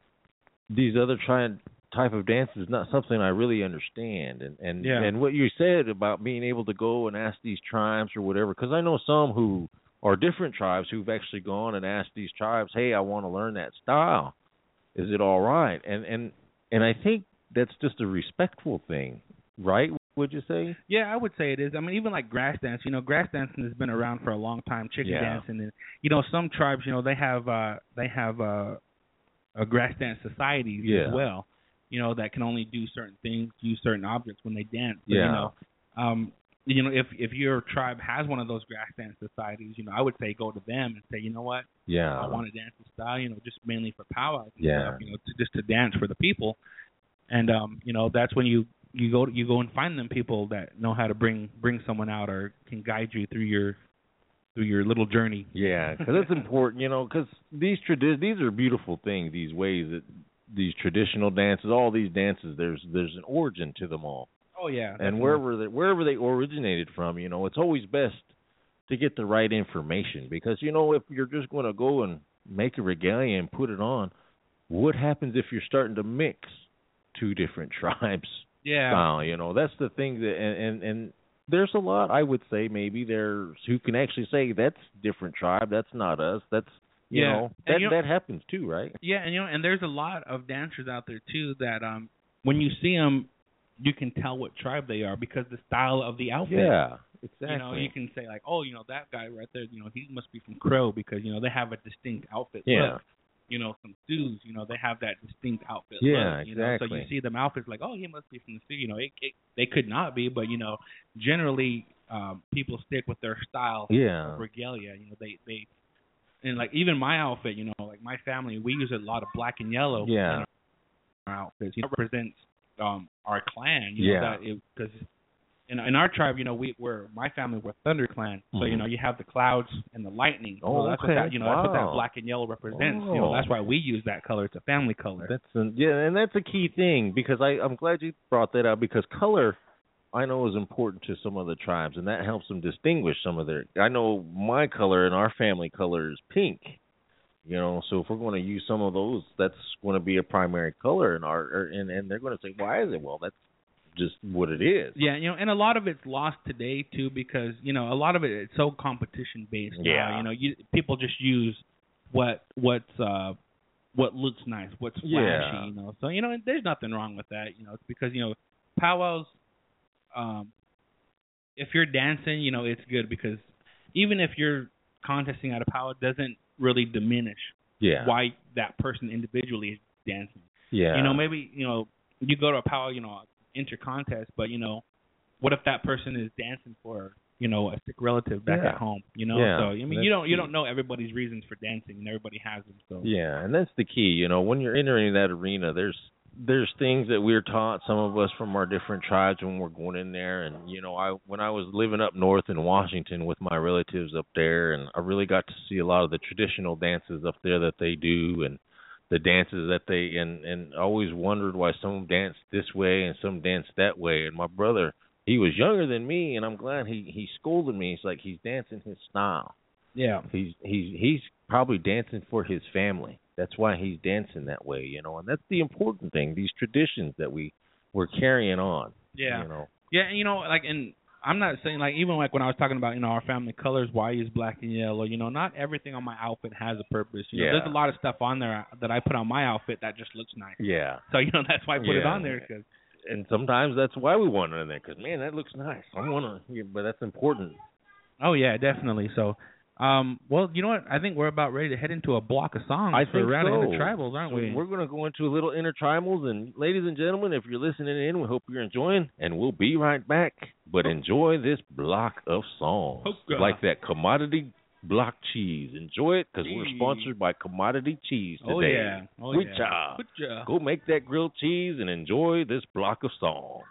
Speaker 3: these other tribe type of dances is not something I really understand. And and,
Speaker 5: yeah.
Speaker 3: and what you said about being able to go and ask these tribes or whatever, because I know some who are different tribes who've actually gone and asked these tribes, hey, I want to learn that style. Is it all right? And and and I think that's just a respectful thing, right? Would you say?
Speaker 5: Yeah, I would say it is. I mean, even like grass dance, you know, grass dancing has been around for a long time. Chicken
Speaker 3: yeah.
Speaker 5: dancing, and you know, some tribes, you know, they have uh, they have uh, a grass dance societies
Speaker 3: yeah.
Speaker 5: as well. You know, that can only do certain things, use certain objects when they dance. But,
Speaker 3: yeah.
Speaker 5: You know, um, you know, if if your tribe has one of those grass dance societies, you know, I would say go to them and say, you know what?
Speaker 3: Yeah.
Speaker 5: I want to dance this style. You know, just mainly for powwows.
Speaker 3: Yeah.
Speaker 5: Stuff, you know, to, just to dance for the people. And um, you know, that's when you. You go you go and find them people that know how to bring bring someone out or can guide you through your through your little journey.
Speaker 3: Yeah, because it's important, you know, because these tradi- these are beautiful things. These ways that these traditional dances, all these dances, there's there's an origin to them all.
Speaker 5: Oh yeah,
Speaker 3: and
Speaker 5: definitely.
Speaker 3: wherever they, wherever they originated from, you know, it's always best to get the right information, because you know if you're just going to go and make a regalia and put it on, what happens if you're starting to mix two different tribes?
Speaker 5: Yeah.
Speaker 3: Style, you know, that's the thing that, and, and and there's a lot. I would say maybe there's who can actually say that's different tribe. That's not us. That's you
Speaker 5: Yeah.
Speaker 3: know
Speaker 5: And
Speaker 3: that
Speaker 5: you know-
Speaker 3: that happens too, right?
Speaker 5: Yeah, and you know, and there's a lot of dancers out there too that um, when you see them, you can tell what tribe they are because the style of the outfit.
Speaker 3: Yeah, exactly.
Speaker 5: You know, you can say like, oh, you know, that guy right there, you know, he must be from Crow because you know they have a distinct outfit
Speaker 3: Yeah.
Speaker 5: look. You know, some Sioux, you know, they have that distinct outfit
Speaker 3: Yeah,
Speaker 5: look. You know, so
Speaker 3: exactly.
Speaker 5: you see them outfits like, oh, he must be from the Sioux. You know, it, it, they could not be, but you know, generally um, people stick with their style
Speaker 3: Yeah.
Speaker 5: of regalia. You know, they they and like even my outfit, you know, like my family, we use a lot of black and yellow.
Speaker 3: Yeah.
Speaker 5: In our outfits. You know, it represents um, our clan. You know,
Speaker 3: Yeah.
Speaker 5: because in in our tribe, you know, we we're my family we're Thunder Clan. So you
Speaker 3: Mhm.
Speaker 5: know, you have the clouds and the lightning.
Speaker 3: Oh,
Speaker 5: so that's
Speaker 3: okay.
Speaker 5: what that you know that's what that
Speaker 3: Wow.
Speaker 5: black and yellow represents. You know,
Speaker 3: Oh.
Speaker 5: that's why we use that color. It's a family color.
Speaker 3: That's a, yeah, and that's a key thing because I I'm glad you brought that up because color I know is important to some of the tribes and that helps them distinguish some of their. I know my color and our family color is pink. You know, so if we're going to use some of those, that's going to be a primary color in our, or, and and they're going to say, why is it? Well, that's just what it is.
Speaker 5: Yeah, you know, and a lot of it's lost today too because you know a lot of it it's so competition based.
Speaker 3: Yeah.
Speaker 5: Now, you know, you people just use what what's uh what looks nice, what's flashy.
Speaker 3: Yeah.
Speaker 5: You know, so you know, and there's nothing wrong with that. You know, it's because you know powwows. Um, if you're dancing, you know, it's good because even if you're contesting at a powwow, it doesn't really diminish
Speaker 3: Yeah.
Speaker 5: why that person individually is dancing.
Speaker 3: Yeah.
Speaker 5: You know, maybe, you know, you go to a powwow, you know, inter contest, but you know, what if that person is dancing for, you know, a sick relative back
Speaker 3: Yeah.
Speaker 5: at home, you know?
Speaker 3: Yeah,
Speaker 5: So I mean
Speaker 3: that's
Speaker 5: you don't you
Speaker 3: key.
Speaker 5: don't know everybody's reasons for dancing and everybody has them. So
Speaker 3: Yeah, and that's the key. You know, when you're entering that arena, there's there's things that we're taught, some of us from our different tribes when we're going in there. And you know, I when I was living up north in Washington with my relatives up there, and I really got to see a lot of the traditional dances up there that they do, and the dances that they and and I always wondered why some dance this way and some dance that way. And my brother, he was younger than me, and I'm glad he he scolded me. He's like, he's dancing his style.
Speaker 5: yeah.
Speaker 3: He's he's he's probably dancing for his family. That's why he's dancing that way, you know. And that's the important thing. These traditions that we we're carrying on.
Speaker 5: Yeah.
Speaker 3: You know.
Speaker 5: Yeah, and you know, like and I'm not saying like even like when I was talking about, you know, our family colors, why I use black and yellow, you know, not everything on my outfit has a purpose. You know,
Speaker 3: Yeah.
Speaker 5: there's a lot of stuff on there that I put on my outfit that just looks nice.
Speaker 3: Yeah.
Speaker 5: So, you know, that's why I put it
Speaker 3: Yeah.
Speaker 5: on there because
Speaker 3: And sometimes that's why we want it in there because man, that looks nice. I want to, yeah, but that's important.
Speaker 5: oh yeah, definitely. So Um, well, you know what? I think we're about ready to head into a block of songs
Speaker 3: I
Speaker 5: for
Speaker 3: think
Speaker 5: Rounding
Speaker 3: so.
Speaker 5: the Tribals, aren't
Speaker 3: So
Speaker 5: we?
Speaker 3: We're going to go into a little intertribals, and ladies and gentlemen, if you're listening in, we hope you're enjoying, and we'll be right back. But enjoy this block of songs,
Speaker 5: Hookah.
Speaker 3: like that commodity block cheese. Enjoy it because we're
Speaker 5: Cheese.
Speaker 3: sponsored by Commodity Cheese today.
Speaker 5: Oh yeah, oh
Speaker 3: Good
Speaker 5: yeah.
Speaker 3: job.
Speaker 5: Good job.
Speaker 3: Go make that grilled cheese and enjoy this block of songs.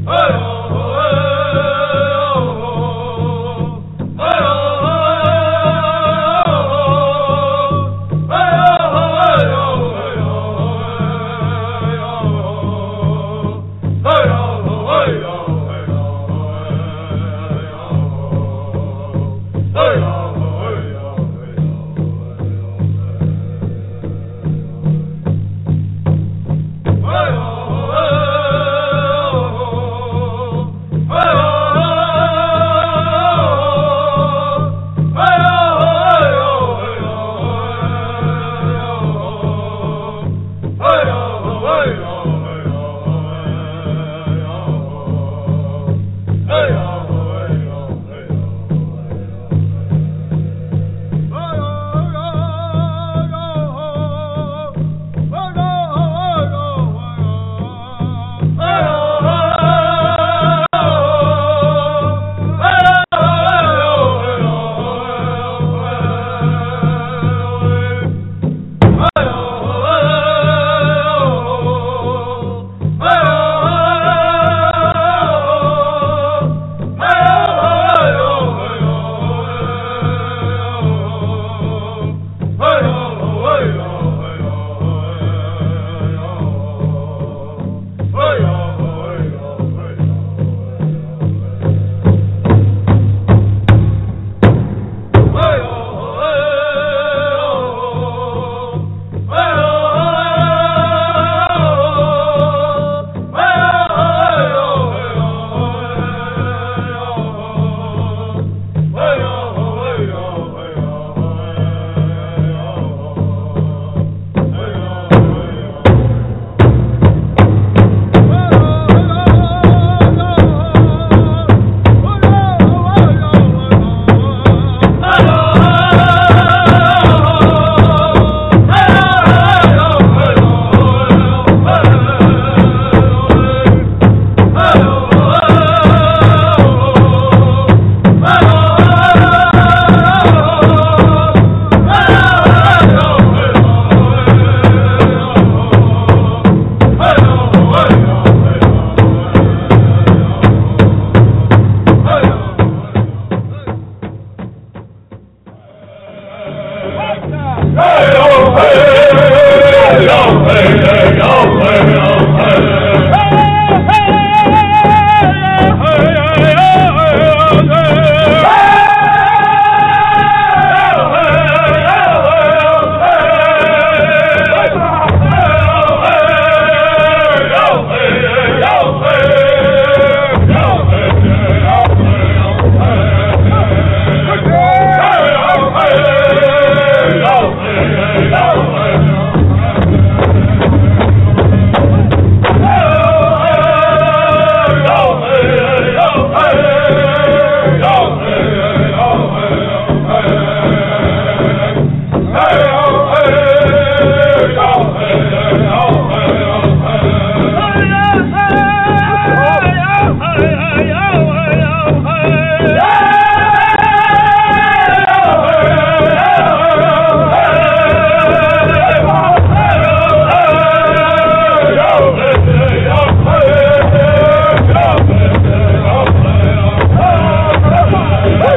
Speaker 6: Hey!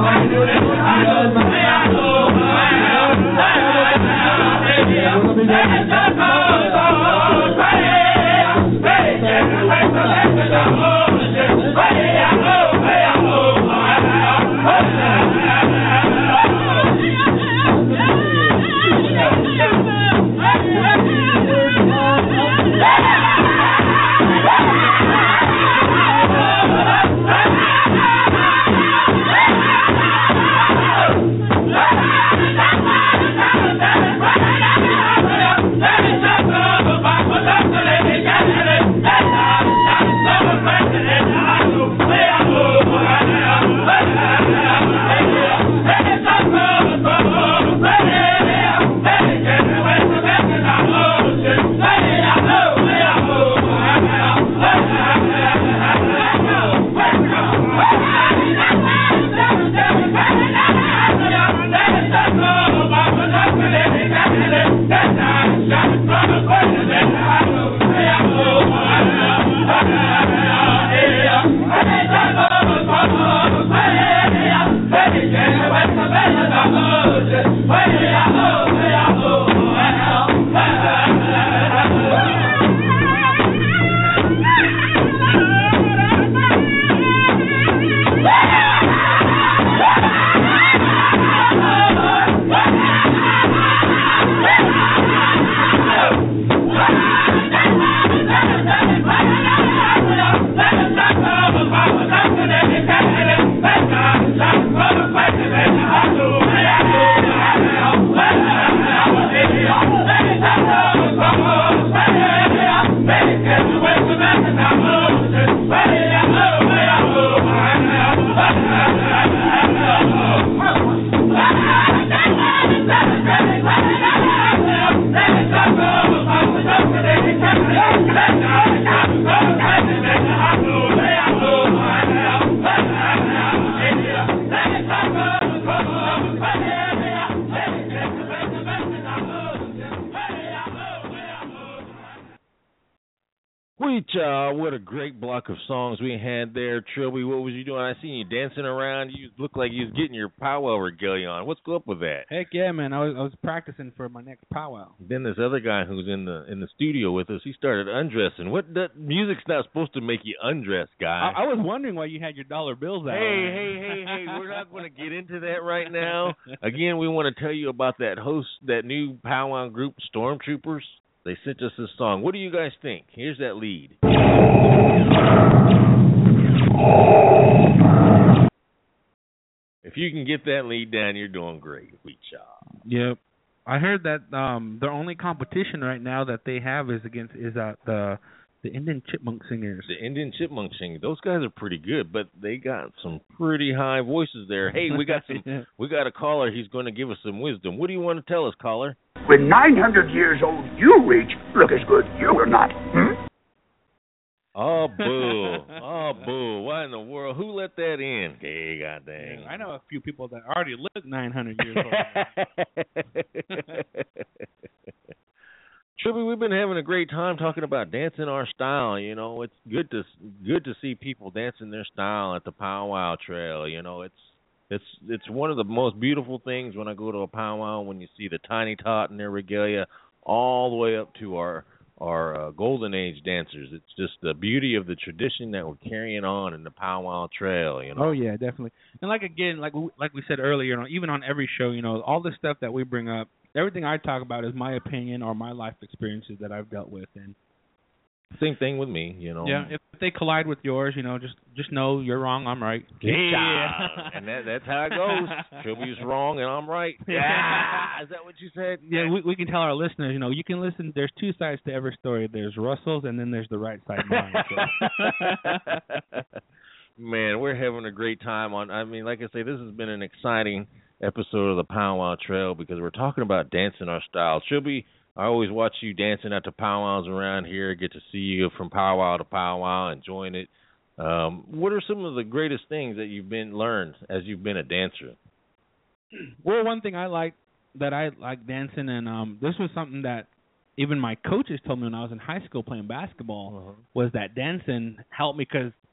Speaker 3: What a great block of songs we had there, Trilby. What was you doing? I seen you dancing around. You looked like you was getting your powwow regalia on. What's up with that?
Speaker 5: Heck yeah, man! I was I was practicing for my next powwow.
Speaker 3: Then this other guy who's in the in the studio with us, he started undressing. What that music's not supposed to make you undress, guy.
Speaker 5: I, I was wondering why you had your dollar bills out.
Speaker 3: Hey, hey, hey, hey! We're not going to get into that right now. Again, we want to tell you about that host, that new powwow group, Stormtroopers. They sent us this song. What do you guys think? Here's that lead. If you can get that lead down, you're doing great. Sweet job.
Speaker 5: Yep. I heard that um, their only competition right now that they have is against is uh, the the Indian Chipmunk Singers.
Speaker 3: The Indian Chipmunk Singers. Those guys are pretty good, but they got some pretty high voices there. Hey, we got some. yeah. We got a caller. He's going to give us some wisdom. What do you want to tell us, caller?
Speaker 6: When nine hundred years old you reach, look as good you will not. Hmm?
Speaker 3: Oh, boo. Oh, boo. What in the world? Who let that in? Hey, god dang.
Speaker 5: Yeah, I know a few people that already look nine hundred years old.
Speaker 3: Trippy, we've been having a great time talking about dancing our style. You know, it's good to good to see people dancing their style at the powwow trail. You know, it's it's it's one of the most beautiful things when I go to a powwow, when you see the tiny tot in their regalia all the way up to our our uh, golden age dancers. It's just the beauty of the tradition that we're carrying on in the powwow trail. You know.
Speaker 5: Oh yeah, definitely. And like again, like like we said earlier, you know, even on every show, you know, all the stuff that we bring up, everything I talk about is my opinion or my life experiences that I've dealt with. And
Speaker 3: same thing with me, you know.
Speaker 5: Yeah, if they collide with yours, you know, just just know you're wrong, I'm right.
Speaker 3: Yeah, and that, that's how it goes. Trilby's wrong and I'm right. Yeah, is that what you said?
Speaker 5: Yeah, we we can tell our listeners, you know, you can listen. There's two sides to every story. There's Russell's, and then there's the right side. Mine, so.
Speaker 3: Man, we're having a great time on. I mean, like I say, this has been an exciting episode of the Powwow Trail because we're talking about dancing our style. Trilby, I always watch you dancing at the powwows around here, get to see you from powwow to powwow, enjoying it. Um, what are some of the greatest things that you've been learned as you've been a dancer?
Speaker 5: Well, one thing I like that I like dancing, and um, this was something that even my coaches told me when I was in high school playing basketball, uh-huh. was that dancing helped me because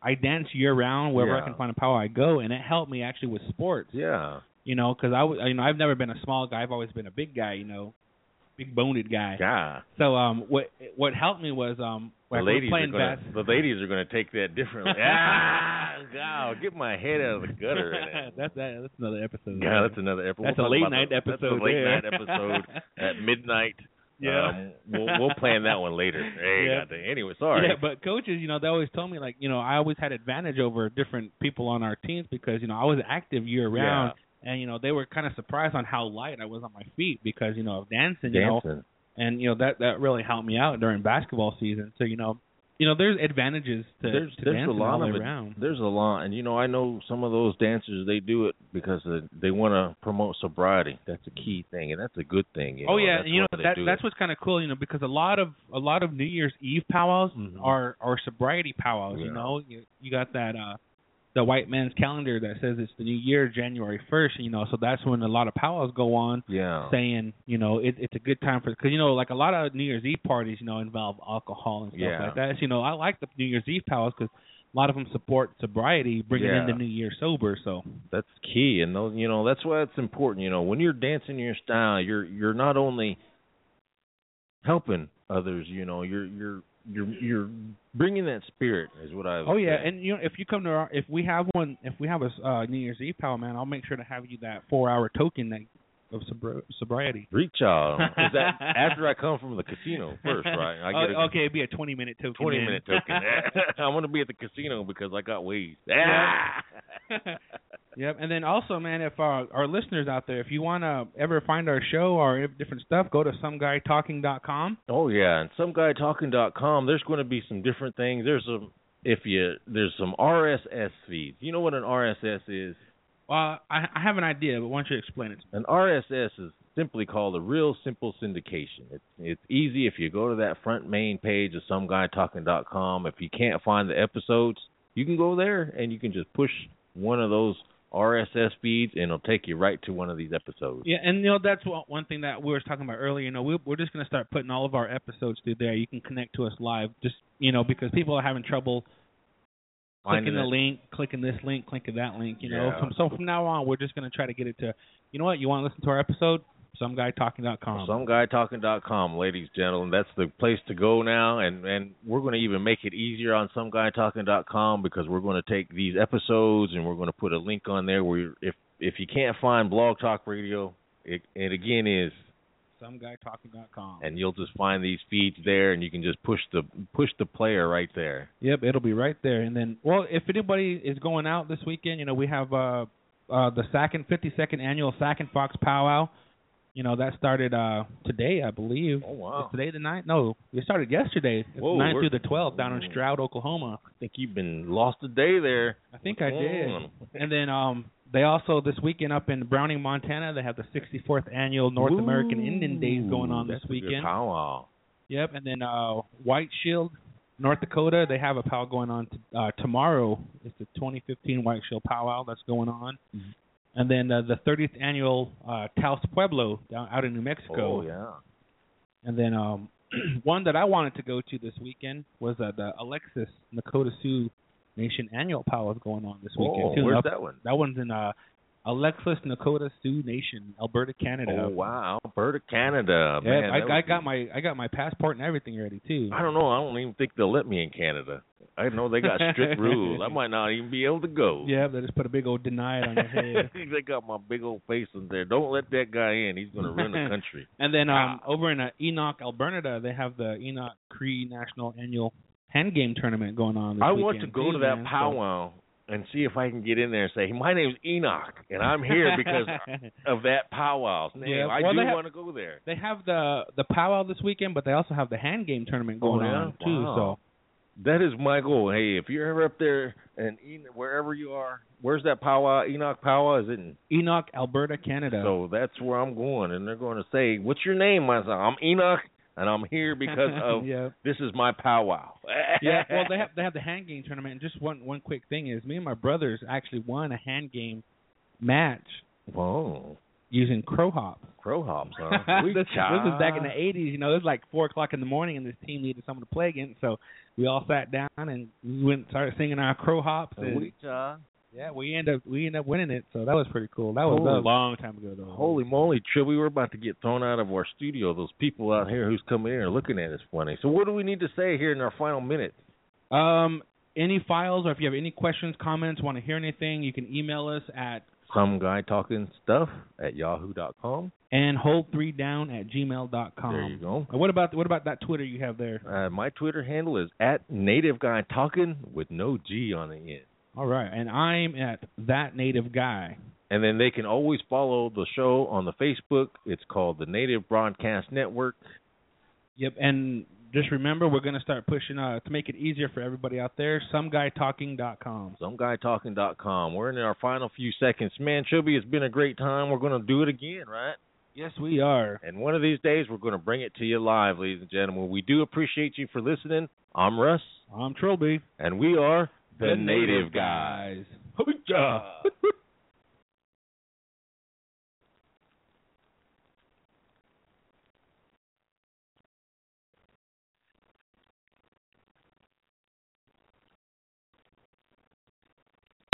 Speaker 5: I dance year round wherever
Speaker 3: Yeah.
Speaker 5: I can find a powwow. I go, and it helped me actually with sports.
Speaker 3: Yeah.
Speaker 5: You know, because I w- you know I've never been a small guy. I've always been a big guy. You know, big boned guy.
Speaker 3: Yeah.
Speaker 5: So um, what what helped me was um,
Speaker 3: The
Speaker 5: like
Speaker 3: ladies,
Speaker 5: we're
Speaker 3: are
Speaker 5: playing
Speaker 3: gonna,
Speaker 5: bas-
Speaker 3: the ladies are going to take that differently. ah, God, get my head out of the gutter.
Speaker 5: that's that, that's another episode.
Speaker 3: Yeah, that's another episode.
Speaker 5: That's
Speaker 3: we'll
Speaker 5: a
Speaker 3: talk
Speaker 5: late
Speaker 3: about
Speaker 5: night
Speaker 3: the,
Speaker 5: episode
Speaker 3: That's a late
Speaker 5: there.
Speaker 3: night episode at midnight.
Speaker 5: Yeah.
Speaker 3: Um, we'll, we'll plan that one later. Hey,
Speaker 5: Yeah.
Speaker 3: goddamn. Anyway, sorry.
Speaker 5: Yeah, but coaches, you know, they always told me, like, you know, I always had advantage over different people on our teams because, you know, I was active year round. And, you know, they were kind of surprised on how light I was on my feet because, you know, of dancing, you know.
Speaker 3: Dancing.
Speaker 5: And, you know, that, that really helped me out during basketball season. So, you know, you know, there's advantages to,
Speaker 3: There's
Speaker 5: to
Speaker 3: there's
Speaker 5: dancing
Speaker 3: a lot
Speaker 5: all the
Speaker 3: of
Speaker 5: way
Speaker 3: it.
Speaker 5: around.
Speaker 3: There's a lot, and you know, I know some of those dancers. They do it because uh, they want to promote sobriety. That's a key thing, and that's a good thing. You
Speaker 5: Oh
Speaker 3: know?
Speaker 5: yeah,
Speaker 3: that's
Speaker 5: and you know
Speaker 3: why they
Speaker 5: that
Speaker 3: do
Speaker 5: that's
Speaker 3: it.
Speaker 5: what's kind of cool, you know, because a lot of a lot of New Year's Eve powwows
Speaker 3: Mhm.
Speaker 5: are are sobriety powwows.
Speaker 3: Yeah.
Speaker 5: You know, you you got that uh the white man's calendar that says it's the new year, January first. You know, so that's when a lot of powwows go on,
Speaker 3: Yeah.
Speaker 5: saying, you know, it, it's a good time for, because, you know, like a lot of New Year's Eve parties, you know, involve alcohol and stuff
Speaker 3: Yeah.
Speaker 5: like that. So, you know, I like the New Year's Eve powwows because a lot of them support sobriety, bringing in
Speaker 3: Yeah.
Speaker 5: the new year sober. So
Speaker 3: That's key, and those, you know, that's why it's important. You know, when you're dancing your style, you're you're not only helping others. You know, you're you're you're you're bringing that spirit, is what I. would
Speaker 5: oh yeah,
Speaker 3: say.
Speaker 5: and you know, if you come to our, if we have one, if we have a uh, New Year's Eve powwow, man, I'll make sure to have you that four hour token that of sobri- sobriety.
Speaker 3: Reach out. Is that after I come from the casino first, right? I get
Speaker 5: oh,
Speaker 3: a
Speaker 5: okay, it'd be a twenty minute token.
Speaker 3: twenty
Speaker 5: man.
Speaker 3: minute token. I want to be at the casino because I got ways.
Speaker 5: Yep, and then also, man, if uh, our listeners out there, if you want to ever find our show or if different stuff, go to some guy talking dot com.
Speaker 3: Oh yeah, and some guy talking dot com. There's going to be some different things. There's some if you there's some R S S feeds. You know what an R S S is?
Speaker 5: Uh, I, I have an idea, but why don't you explain it?
Speaker 3: An R S S is simply called a real simple syndication. It's it's easy if you go to that front main page of some guy talking dot com. If you can't find the episodes, you can go there and you can just push one of those R S S feeds, and it'll take you right to one of these episodes.
Speaker 5: Yeah, and you know that's one one thing that we were talking about earlier. You know, we, we're just going to start putting all of our episodes through there. You can connect to us live, just you know, because people are having trouble
Speaker 3: Finding
Speaker 5: clicking the
Speaker 3: it.
Speaker 5: link, clicking this link, clicking that link. You know,
Speaker 3: Yeah.
Speaker 5: from, so from now on, we're just going to try to get it to. You know what? You want to listen to our episode? some guy talking dot com.
Speaker 3: some guy talking dot com, ladies and gentlemen. That's the place to go now, and, and we're going to even make it easier on some guy talking dot com because we're going to take these episodes and we're going to put a link on there where you, if if you can't find Blog Talk Radio, it, it again is
Speaker 5: some guy talking dot com.
Speaker 3: and you'll just find these feeds there, and you can just push the push the player right there.
Speaker 5: Yep, it'll be right there. And then, well, if anybody is going out this weekend, you know, we have uh, uh, the second fifty-second annual Sack and Fox Powwow. You know, that started uh, today, I believe.
Speaker 3: Oh, wow.
Speaker 5: Is today the ninth? No, it started yesterday. It's
Speaker 3: Whoa,
Speaker 5: ninth
Speaker 3: we're-
Speaker 5: through the twelfth down in Stroud, Oklahoma.
Speaker 3: I think you've been lost a day there.
Speaker 5: I think I did.
Speaker 3: Mm.
Speaker 5: And then um, they also, this weekend up in Browning, Montana, they have the sixty-fourth annual North
Speaker 3: Ooh,
Speaker 5: American Indian Days going on this
Speaker 3: that's a good
Speaker 5: weekend.
Speaker 3: powwow.
Speaker 5: Yep, and then uh, White Shield, North Dakota, they have a powwow going on t- uh, tomorrow. It's the twenty fifteen White Shield powwow that's going on.
Speaker 3: Mm-hmm.
Speaker 5: And then uh, the thirtieth annual uh, Taos Pueblo down out in New Mexico.
Speaker 3: Oh, yeah.
Speaker 5: And then um, one that I wanted to go to this weekend was uh, the Alexis Nakota Sioux Nation annual powwow going on this weekend
Speaker 3: Oh,
Speaker 5: too.
Speaker 3: where's
Speaker 5: Up-
Speaker 3: that one?
Speaker 5: That one's in uh, Alexis Nakota Sioux Nation, Alberta, Canada.
Speaker 3: Oh, wow. Alberta, Canada.
Speaker 5: Yeah,
Speaker 3: Man, that
Speaker 5: I, I
Speaker 3: would
Speaker 5: got
Speaker 3: be-
Speaker 5: my I got my passport and everything ready too.
Speaker 3: I don't know. I don't even think they'll let me in Canada. I know they got strict rules. I might not even be able to go.
Speaker 5: Yeah, they just put a big old deny it on your head.
Speaker 3: They got my big old face in there. Don't let that guy in. He's going to run the country.
Speaker 5: And then um, over in uh, Enoch, Alberta, they have the Enoch Cree National Annual Hand Game Tournament going on this
Speaker 3: I want to
Speaker 5: weekend,
Speaker 3: go
Speaker 5: too,
Speaker 3: to that
Speaker 5: man.
Speaker 3: powwow and see if I can get in there and say, my name's Enoch, and I'm here because of that powwow's name.
Speaker 5: Yeah,
Speaker 3: I
Speaker 5: well,
Speaker 3: do
Speaker 5: they have-
Speaker 3: want to go there.
Speaker 5: They have the the powwow this weekend, but they also have the hand game tournament
Speaker 3: Oh,
Speaker 5: going
Speaker 3: yeah?
Speaker 5: on too.
Speaker 3: Wow. That is my goal. Hey, if you're ever up there and En- wherever you are, where's that powwow? Enoch powwow? Is it in?
Speaker 5: So Enoch, Alberta, Canada.
Speaker 3: So that's where I'm going, and they're going to say, "What's your name?" I say, "I'm Enoch, and I'm here because of
Speaker 5: yeah.
Speaker 3: this is my powwow."
Speaker 5: Yeah, well, they have they have the hand game tournament. And just one one quick thing is, me and my brothers actually won a hand game match.
Speaker 3: Whoa.
Speaker 5: using Crow Hop.
Speaker 3: Crow hops, huh?
Speaker 5: this, this was back in the eighties. You know, it was like four o'clock in the morning, and this team needed someone to play against. So we all sat down and we went and started singing our Crow Hops. And, yeah, we ended up we ended up winning it. So that was pretty cool. That was
Speaker 3: Holy,
Speaker 5: a long time ago, though.
Speaker 3: Holy moly, Trill, we were about to get thrown out of our studio. Those people out here who's coming in are looking at us funny. So what do we need to say here in our final minute?
Speaker 5: Um, any files, or if you have any questions, comments, want to hear anything, you can email us at
Speaker 3: Some Guy Talking Stuff at yahoo dot com
Speaker 5: and hold three down at gmail dot com.
Speaker 3: There you go.
Speaker 5: What about what about that Twitter you have there?
Speaker 3: Uh, my Twitter handle is at Native Guy Talking with no G on the end.
Speaker 5: All right, and I'm at That Native Guy.
Speaker 3: And then they can always follow the show on the Facebook. It's called the Native Broadcast Network.
Speaker 5: Yep, and just remember, we're going to start pushing, uh, to make it easier for everybody out there, some guy talking dot com.
Speaker 3: some guy talking dot com. We're in our final few seconds. Man, Chubby, it's been a great time. We're going to do it again, right?
Speaker 5: Yes, we are.
Speaker 3: And one of these days, we're going to bring it to you live, ladies and gentlemen. We do appreciate you for listening. I'm Russ.
Speaker 5: I'm Trilby.
Speaker 3: And we are
Speaker 5: The, the Native Guys. Guys.